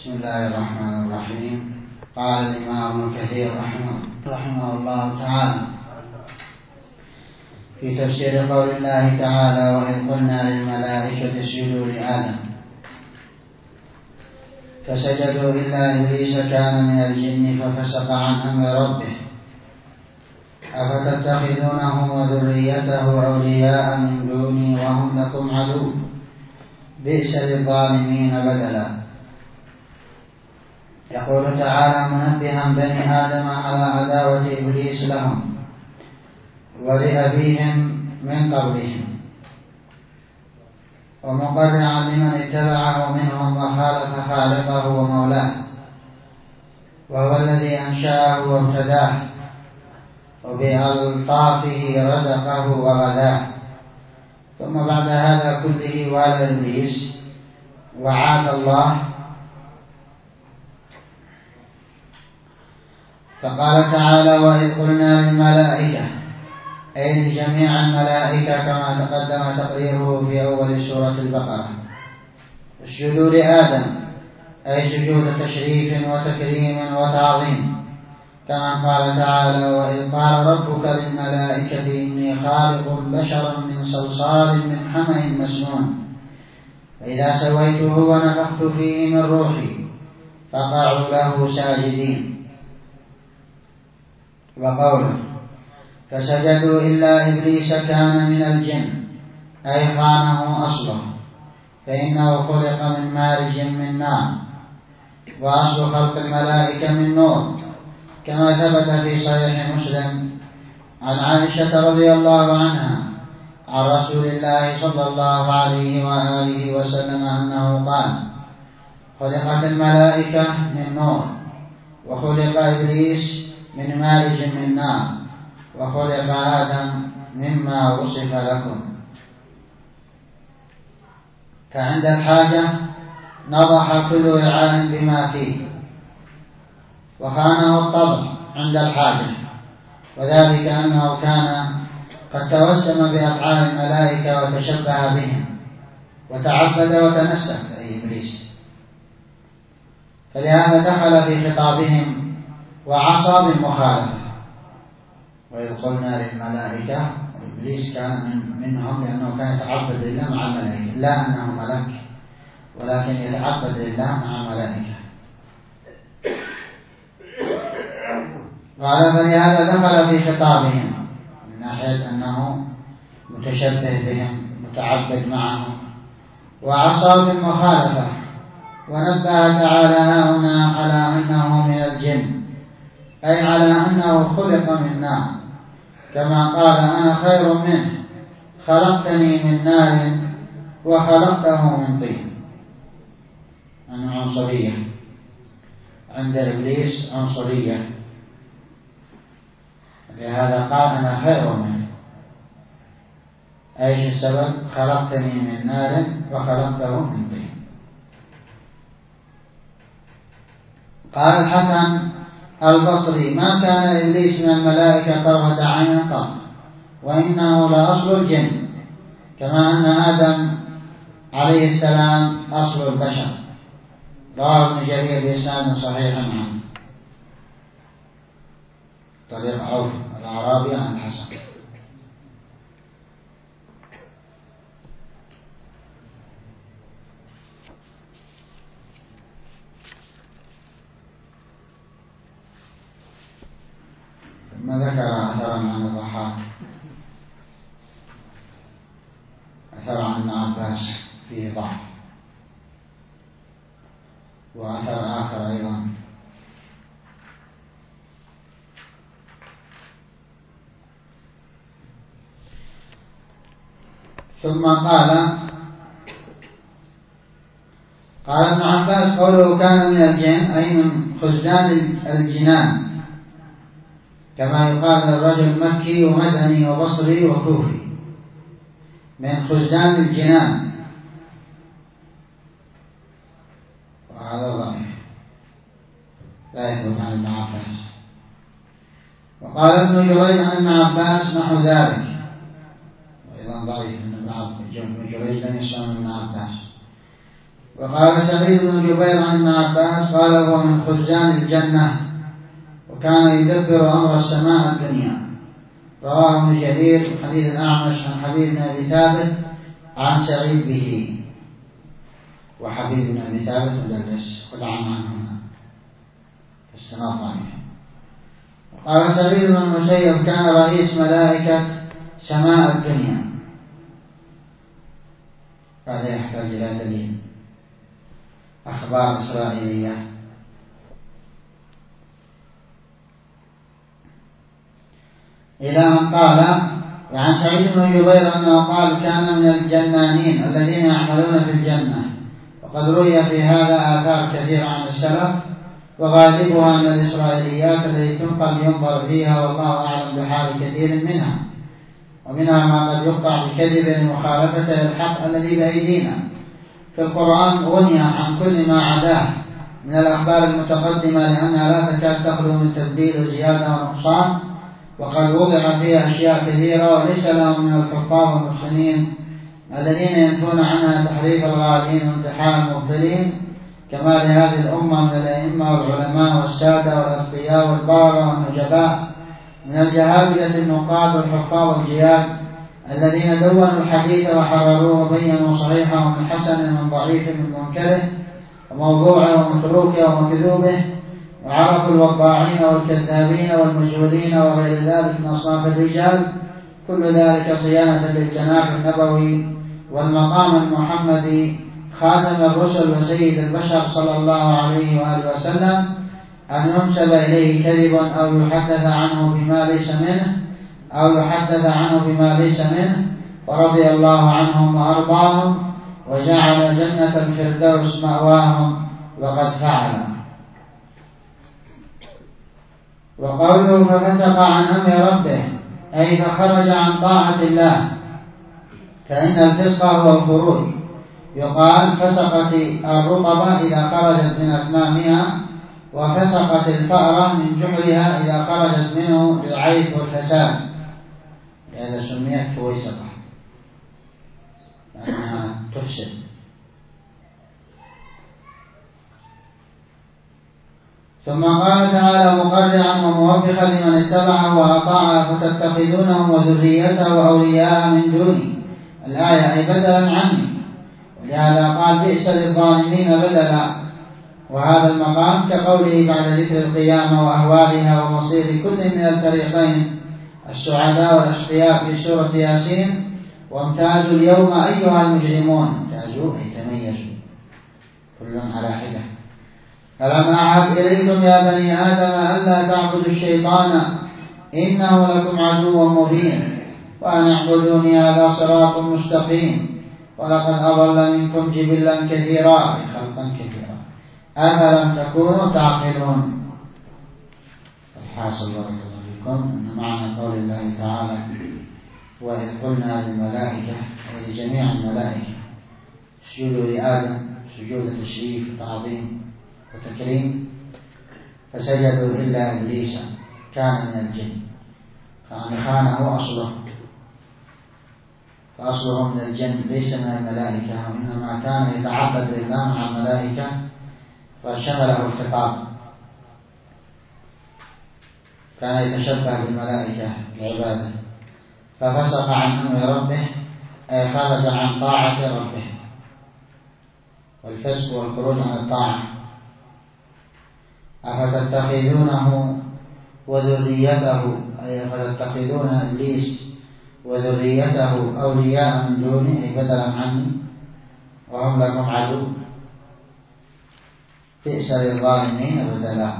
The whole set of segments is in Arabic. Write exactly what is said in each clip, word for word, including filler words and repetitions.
بسم الله الرحمن الرحيم. قال الإمام ابن كثير رحمه, رحمه الله تعالى في تفسير قول الله تعالى: وإذ قلنا للملائكة اسجدوا لآدم فسجدوا إلا إبليس كان من الجن ففسق عن أمر ربه أفتتخذونه وذريته أولياء من دوني وهم لكم عدو بئس للظالمين بدلا. يقول تعالى منبها بني آدم على عداوة إبليس لهم ولأبيهم من قبلهم، ومقرعا لمن اتبعه منهم وخالف خالقه ومولاه، وهو الذي أنشأه وابتداه وبألطافه رزقه وغذاه. ثم بعد هذا كله والى إبليس وعاد الله، فقال تعالى: وإذ قلنا للملائكة، أي لجميع الملائكة كما تقدم تقريره في أول سورة البقرة، اسجدوا لآدم، أي سجود تشريف وتكريم وتعظيم، كما قال تعالى: وإذ قال ربك للملائكة إني خالق بشرا من صلصال من حمأ مسنون فإذا سويته ونفخت فيه من روحي فقعوا له ساجدين. وقوله فسجدوا إلا إبليس كان من الجن، أي خانه أصله، فإنه خلق من مارج من نار، وأصل خلق الملائكة من نور، كما ثبت في صحيح مسلم عن عائشة رضي الله عنها عن رسول الله صلى الله عليه وآله وسلم أنه قال: خلقت الملائكة من نور، وخلق إبليس من مارج من نار، وخلق آدم مما وصف لكم. فعند الحاجة نضح كل وعاء بما فيه، وخانه الطبع عند الحاجة، وذلك أنه كان قد توسم بأفعال الملائكة وتشبه بهم وتعبد وتنسك، أي إبليس، فلهذا دخل في خطابهم وعصى بالمخالفة. وإذ قلنا للملائكة، إبليس كان من منهم لأنه كان يتعبد لله مع الملائكة، لا أنه ملك، ولكن يتعبد لله مع الملائكة. قال: فلهذا دخل في خطابهم من ناحية أنه متشبه بهم متعبد معهم، وعصى بالمخالفة. ونبه تعالى هنا على أنه من الجن، أي على أنه خلق من نار، كما قال: أنا خير منه خلقتني من نار وخلقته من طين. عن عنصرية عند إبليس، عنصرية، لهذا قال: أنا خير منه. أي السبب؟ خلقتني من نار وخلقته من طين. قال الحسن البصري: ما كان إبليس من الملائكة طرفة عين قط، وإنه لأصل الجن، كما أن آدم عليه السلام أصل البشر. رواه ابن جرير بإسناد صحيح عنه طريق عوف الأعرابي عن الحسن. ثم ذكر أثرا عن الضحاك، أثر عن ابن عباس فيه ضعف، وأثر آخر أيضا ثم قال قال ابن عباس: قوله كان من الجن أي من خزان الجنان، كما يقال للرجل مكي ومدني وبصري وكوفي، من خزان الجنان، وهذا ضعيف لا يثبت عن ابن عباس. وقال ابن جريج عن ابن عباس نحو ذلك، وأيضا ضعيف، أن ابن جريج لم يسمع من ابن عباس. وقال سعيد بن جبير عن ابن عباس قال هو من خزان الجنة وكان يدبر أمر السماء الدنيا. رواه ابن جرير حديث الأعمش عن حبيب بن أبي ثابت عن سعيد به. وحبيب بن أبي ثابت مدلس خذ عنه هنا السنة ضعيف. وقال سعيد بن المسيب كان رئيس ملائكة سماء الدنيا. هذا يحتاج إلى دليل. أخبار إسرائيلية. إلى أن قال وعن سعيد بن جبير أنه قال كان من الجنانين الذين يعملون في الجنة. وقد روي في هذا آثار كثيرة عن السلف وغالبها من الإسرائيليات التي تنقل ينظر فيها والله أعلم بحال كثير منها، ومنها ما قد يقطع بكذب مخالفة الحق الذي بأيدينا. في القرآن غني عن كل ما عداه من الأخبار المتقدمة لأنها لا تكاد تخلو من تبديل وزيادة ونقصان، وقد وضع فيها أشياء كثيرة وليس لهم من الحفاظ المحسنين الذين ينفون عنها تحريف الغالين وانتحال المبطلين كما لهذه الأمة من الأئمة والعلماء والسادة والأتقياء والبارة والنجباء من الجهابذة النقاد والحفاظ الجياد الذين دونوا الحديث وحرروه وبينوا صحيحه من حسن من ضعيف من منكره وموضوعه ومتروكه ومكذوبه، وعرفوا الوضاعين والكذابين والمجهولين وغير ذلك من أصناف الرجال، كل ذلك صيانة للجناح النبوي والمقام المحمدي خاتم الرسل وسيد البشر صلى الله عليه وآله وسلم أن ينسب إليه كذبا أو يحدث عنه بما ليس منه أو يحدث عنه بما ليس منه، ورضي الله عنهم وأرضاهم وجعل جنة الفردوس مأواهم وقد فعل. وقوله ففسق عن أمر ربه أي فخرج عن طاعة الله، فإن الفسق هو الخروج. يقال فسقت الرطبة إذا خرجت من أكمامها، وفسقت الفأرة من جحرها إذا خرجت منه للعيب والفساد، لهذا سميت فويسقة لأنها تفسد. ثم قال تعالى مقرعا وموبخا لمن اتبعه وأطاعه فتتخذونهم وذريته أولياء من دوني، الآية أي بدلا عني، ولهذا قال بئس للظالمين بدلا. وهذا المقام كقوله بعد ذكر القيامة وأهوالها ومصير كل من الفريقين السعداء والأشقياء في سورة ياسين وامتازوا اليوم أيها المجرمون، امتازوا أي تميزوا كل على حدة. ألم أعهد إليكم يا بني آدم ألا تعبدوا الشيطان إنه لكم عدو مبين وأن اعبدوني هذا صراط مستقيم ولقد أضل منكم جبلا كثيرا أي خلقا كثيرا أفلم تكونوا تعقلون. الحاصل بارك الله فيكم أن معنى قول الله تعالى وإذ قلنا للملائكة أي لجميع الملائكة اسجدوا لآدم سجود تشريف وتعظيم وتكريم فسجدوا إلا إبليس كان من الجن، فأن خانه أصله، فأصله من الجن ليس من الملائكة، وإنما كان يتعبد لله مع الملائكة فشمله الخطاب، كان يتشبه بالملائكة العبادة، ففسق عن أمر ربه أي خرج عن طاعة ربه، والفسق والخروج عن الطاعة. أفتتخذونه وذريته أي أفتتخذون إبليس وذريته أولياء من دوني أي بدلا عني وهم لكم عدو، بئس للظالمين بدلا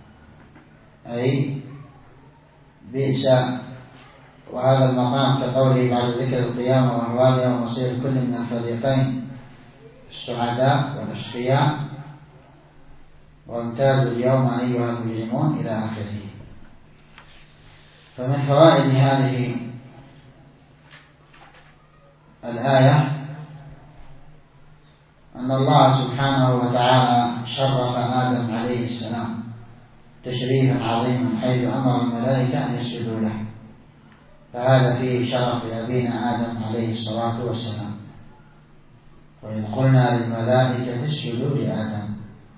أي بئس. وهذا المقام كقوله بعد ذكر القيامة وأهوالها ومصير كل من الفريقين السعداء والأشقياء وامتازوا اليوم أيها المجرمون إلى آخره. فمن فوائد هذه الآية أن الله سبحانه وتعالى شرف آدم عليه السلام تشريفا عظيما حيث أمر الملائكة أن يسجدوا له، فهذا فيه شرف لأبينا آدم عليه الصلاة والسلام. وإذ قلنا للملائكة اسجدوا لآدم.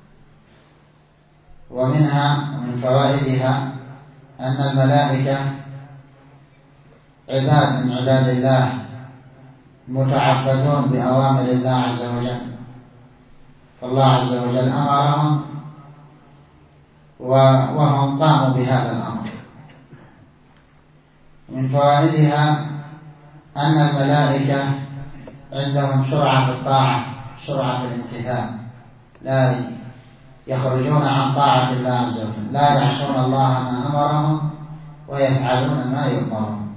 ومنها ومن فوائدها أن الملائكة عباد من عباد الله متعبدون بأوامر الله عز وجل، فالله عز وجل أمرهم وهم قاموا بهذا الأمر. من فوائدها أن الملائكة عندهم سرعة في الطاعة، سرعة في الامتثال، لا يخرجون عن طاعة الله عز وجل، لا يعصون الله ما أمرهم ويفعلون ما يؤمرون.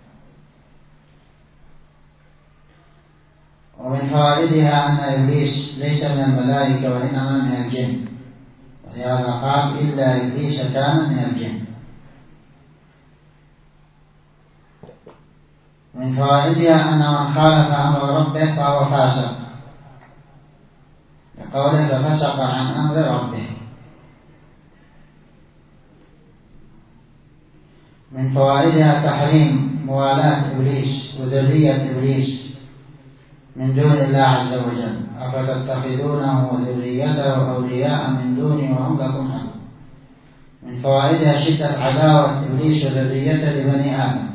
ومن فوائدها أن إبليس ليس من الملائكة وإنما من الجن، ولهذا قال إلا إبليس كان من الجن. من فوائدها أن من خالف أمر ربه فهو فاسق، لقوله ففسق عن أمر ربه. من فوائدها تحريم موالاة إبليس وذرية إبليس من دون الله عز وجل، أفتتخذونه وذريته أولياء من دوني وهم لكم عدو. من فوائدها شدة عداوة إبليس وذريته لبني آدم.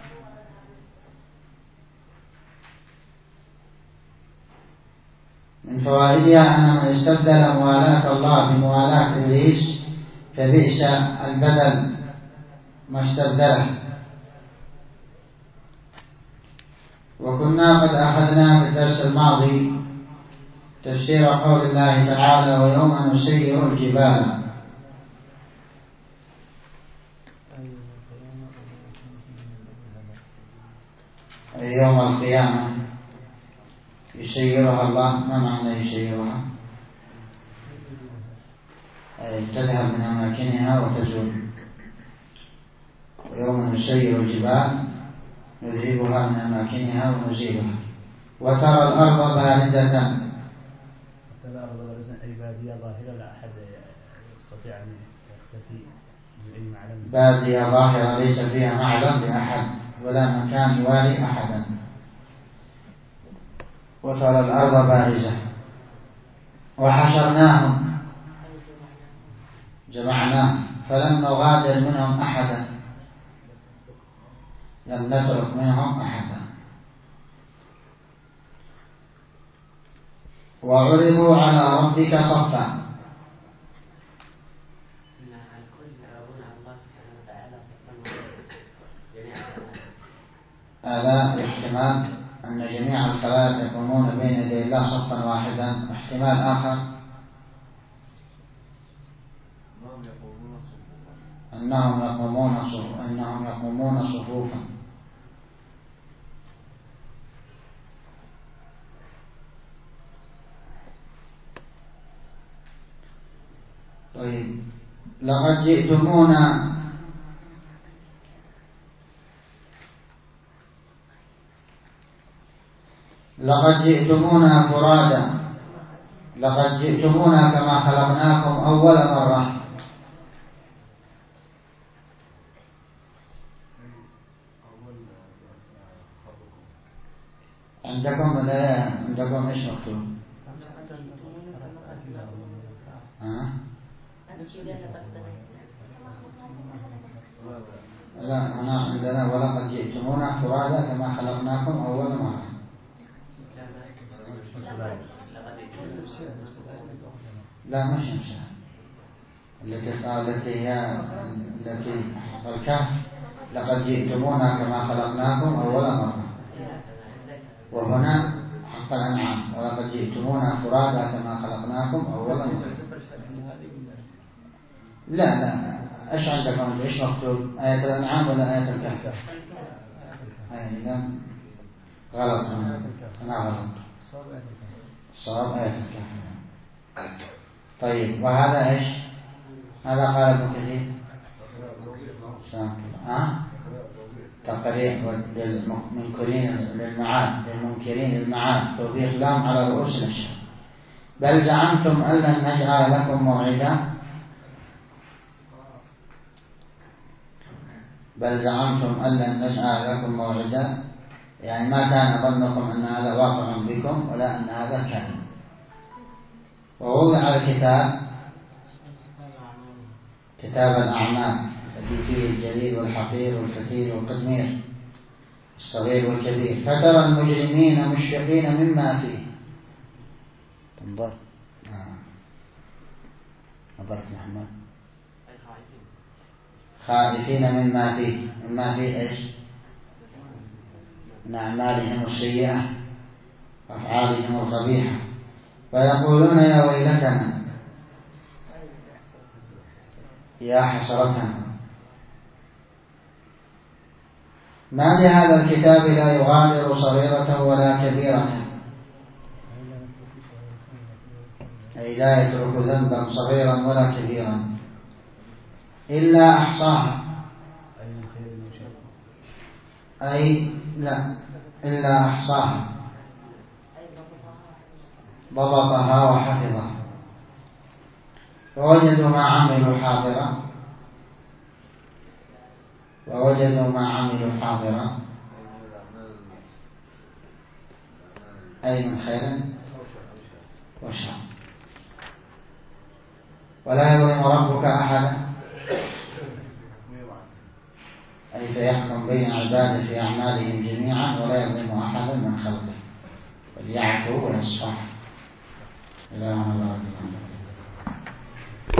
من فوائدها أن من استبدل موالاة الله بموالاة إبليس فبئس البدل ما استبدله. وكنا قد أخذنا في الدرس الماضي تفسير قول الله تعالى ويوم نسير الجبال، يوم القيامة يسيرها الله. ما معنى يسيرها؟ أي تذهب من أماكنها وتزول. ويوم نسير الجبال نذهبها من أماكنها ونزيلها. وترى الأرض بارزة، الأرض بارزة أي بادية ظاهرة لا أحد يستطيع أن يختفي من أي معلم. بادية ظاهرة ليس فيها معلم لأحد ولا مكان يواري أحدا. وترى الأرض بارزة وحشرناهم جمعناهم فلم نغادر منهم أحدا، لم نترك منهم أحدا. وعرضوا على ربك صفا، هذا احتمال أن جميع الخلائق يقومون بين يدي الله صفا واحدا. احتمال آخر أنهم يقومون صفوفا أنهم يقومون صفوفا. طيب، لقد جئتمونا لقد جئتمونا فرادا، لقد جئتمونا كما خلقناكم أول مرة. عندكم الآية عندكم إيش مكتوب؟ ها؟ لا، هنا عندنا ولقد جئتمونا فرادا كما خلقناكم أول مرة. لا مش نفسها التي قالت هي التي الكهف لقد جئتمونا كما خلقناكم أول مرة، وهنا حق الأنعام ولقد جئتمونا فرادا كما خلقناكم أول مرة. لا لا، ايش عندكم؟ ايش مكتوب؟ آية الأنعام ولا آية الكهف؟ أيضا غلط، أنا غلط، صواب آية الكهف. طيب، وهذا ايش؟ هذا قال ابن كثير ها تقرير للمنكرين للمعاد للمنكرين المعاد توبيخ لهم على رؤوس الأشهر. بل زعمتم أن لن نجعل لكم موعدا بل زعمتم أن لن نجعل لكم موعدا يعني ما كان ظنكم أن هذا واقع بكم ولا أن هذا كائن. ووضع الكتاب كتاب الأعمال الذي فيه الجليل والحقير والفتيل والقدمير، الصغير والكبير، فترى المجرمين مشفقين مما فيه. تنظر نظرت محمد خائفين مما فيه. مما فيه إيش؟ من أعمالهم السيئة وأفعالهم القبيحة، ويقولون يا ويلتنا يا حسرتنا ما لهذا الكتاب لا يغادر صغيرة ولا كبيرة، أي لا يترك ذنبا صغيرا ولا كبيرا إلا أحصاها، أي لا إلا أحصاها ضبطها وحفظها. ووجدوا ما عملوا حاضرا ووجدوا ما عملوا حاضرا أي من خير وشر. ولا يظلم ربك أحدا، أي فيحكم بين عباده في أعمالهم جميعا ولا يظلم أحدا من خلقه، وليعفوا ويصفحوا. إلهنا بارك الله.